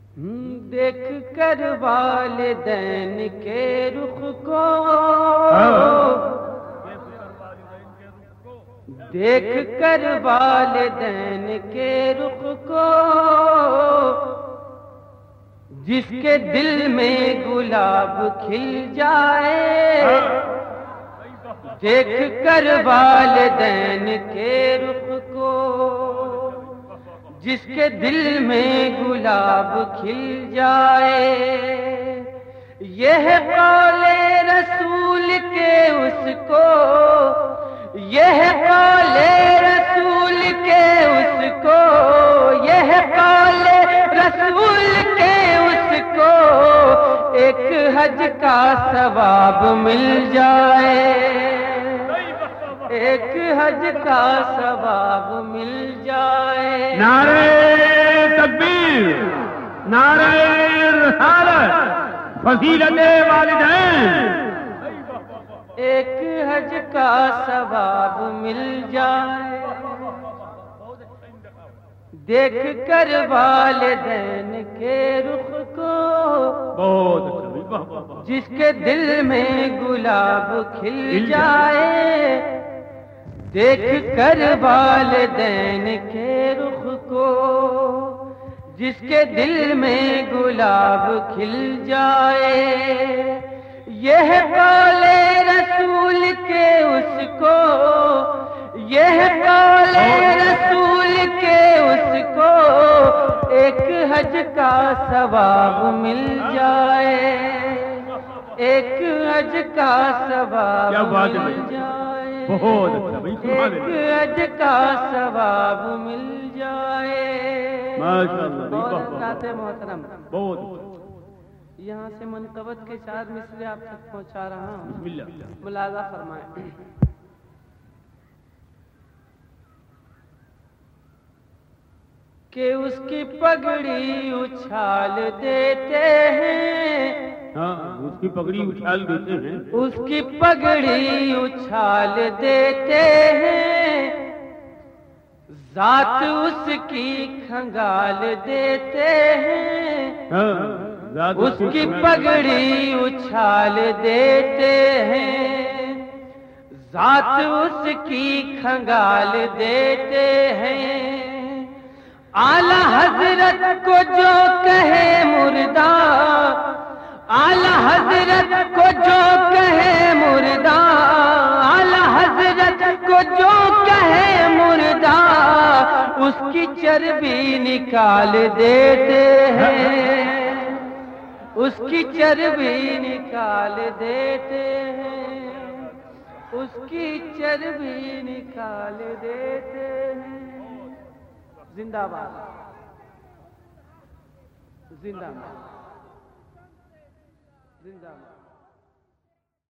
دیکھ کر والدین کے رخ کو، دیکھ کر والدین کے رخ کو، جس کے دل میں گلاب کھل جائے، دیکھ کر والدین کے رخ کو، جس کے دل میں گلاب کھل جائے، یہ قول رسول کے اس کو، یہ قول رسول کے اس کو، یہ قول رسول کے اس کو، ایک حج کا ثواب مل جائے، ایک حج کا ثواب مل جائے۔ نعرہ تکبیر، نعرہ رسالت، فضیلت والدین، ایک حج کا ثواب مل جائے، دیکھ کر والدین کے رخ کو، جس کے دل میں گلاب کھل جائے، دیکھ کر والدین کے رخ کو، جس کے دل میں گلاب کھل جائے، یہ قول رسول کے اس کو، یہ قول رسول کے اس کو، ایک حج کا ثواب مل جائے، ایک حج کا ثواب مل جائے، ایک حج کا ثواب مل جائے۔ حضرات محترم، یہاں سے منقبت کے 4 مصرے آپ تک پہنچا رہا ہوں، ملاحظہ فرمائیں۔ کہ اس کی پگڑی اچھال دیتے ہیں، اس کی پگڑی اچھال دیتے ہیں، اس کی پگڑی اچھال دیتے ہیں، ذات اس کی کھنگال دیتے ہیں، اس کی پگڑی اچھال دیتے ہیں، ذات اس کی کھنگال دیتے ہیں، اعلی حضرت کو جو کہے مردہ، اعلی حضرت کو جو کہے مردہ، اعلی حضرت کو جو کہے مردہ، اس کی چربی نکال دیتے ہیں، اس کی چربی نکال دیتے ہیں، اس کی چربی نکال دیتے ہیں۔ زندہ باد، زندہ باد، زندہ باد۔